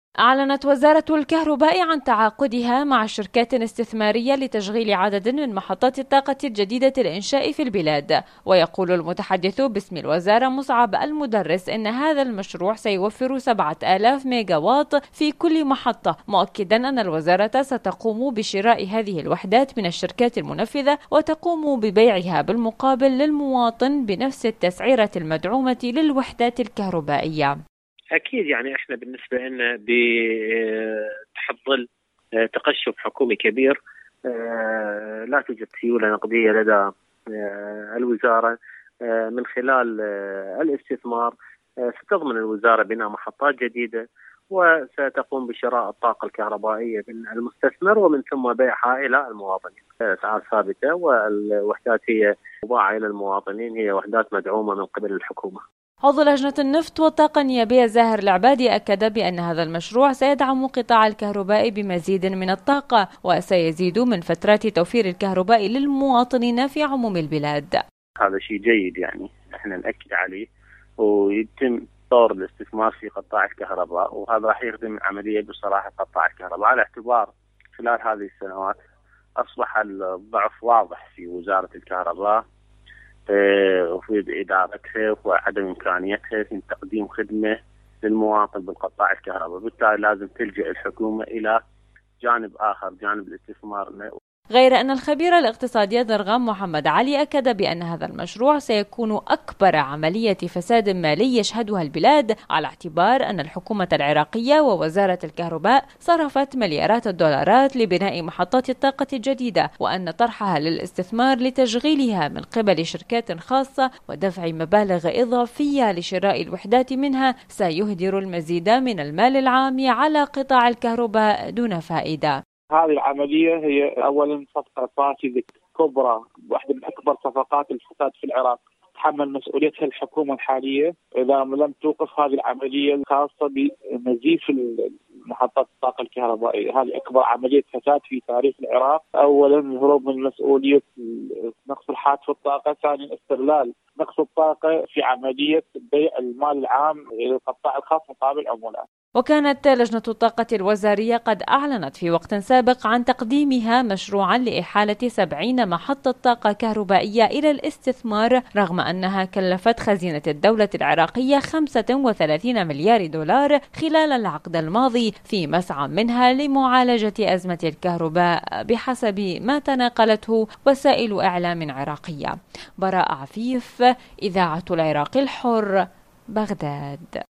أعلنت وزارة الكهرباء عن تعاقدها مع شركات استثمارية لتشغيل عدد من محطات الطاقة الجديدة الإنشاء في البلاد. ويقول المتحدث باسم الوزارة مصعب المدرس إن هذا المشروع سيوفر 7000 ميجا واط في كل محطة، مؤكدا أن الوزارة ستقوم بشراء هذه الوحدات من الشركات المنفذة وتقوم ببيعها بالمقابل للمواطن بنفس التسعيرة المدعومة للوحدات الكهربائية. أكيد يعني إحنا بالنسبة لنا تحت ظل تقشف حكومي كبير، لا توجد سيولة نقدية لدى الوزارة. من خلال الاستثمار ستضمن الوزارة بناء محطات جديدة، وستقوم بشراء الطاقة الكهربائية من المستثمر ومن ثم بيعها إلى المواطنين. أسعار ثابتة، والوحدات هي مباعة إلى المواطنين، هي وحدات مدعومة من قبل الحكومة. عضو لجنة النفط والطاقة النيابية زاهر العبادي أكد بأن هذا المشروع سيدعم قطاع الكهرباء بمزيد من الطاقة، وسيزيد من فترات توفير الكهرباء للمواطنين في عموم البلاد. هذا شيء جيد يعني احنا نأكد عليه، ويتم طور الاستثمار في قطاع الكهرباء، وهذا راح يخدم عملية بصراحة قطاع الكهرباء، على اعتبار خلال هذه السنوات أصبح الضعف واضح في وزارة الكهرباء وفي إدارتها وعدم إمكانيتها في تقديم خدمة للمواطن بالقطاع الكهرباء. بالتالي لازم تلجأ الحكومة إلى جانب آخر، جانب الاستثمار. غير أن الخبير الاقتصادي ضرغام محمد علي أكد بأن هذا المشروع سيكون أكبر عملية فساد مالي يشهدها البلاد، على اعتبار أن الحكومة العراقية ووزارة الكهرباء صرفت مليارات الدولارات لبناء محطات الطاقة الجديدة، وأن طرحها للاستثمار لتشغيلها من قبل شركات خاصة ودفع مبالغ إضافية لشراء الوحدات منها سيهدر المزيد من المال العام على قطاع الكهرباء دون فائدة. هذه العملية هي أولا صفقة فاسدة كبرى، واحدة من أكبر صفقات الفساد في العراق، تحمل مسؤوليتها الحكومة الحالية إذا لم توقف هذه العملية الخاصة بنزيف محطات الطاقة الكهربائية. هذه أكبر عملية فساد في تاريخ العراق. أولا الهروب من مسؤولية نقص الحاد في الطاقة، ثانيا استغلال نقص الطاقة في عملية بيع المال العام للقطاع الخاص مقابل عمولات. وكانت لجنة الطاقة الوزارية قد أعلنت في وقت سابق عن تقديمها مشروعا لإحالة 70 محطة طاقة كهربائية إلى الاستثمار، رغم أنها كلفت خزينة الدولة العراقية 35 مليار دولار خلال العقد الماضي، في مسعى منها لمعالجة أزمة الكهرباء بحسب ما تناقلته وسائل إعلام عراقية. براء عفيف، إذاعة العراق الحر، بغداد.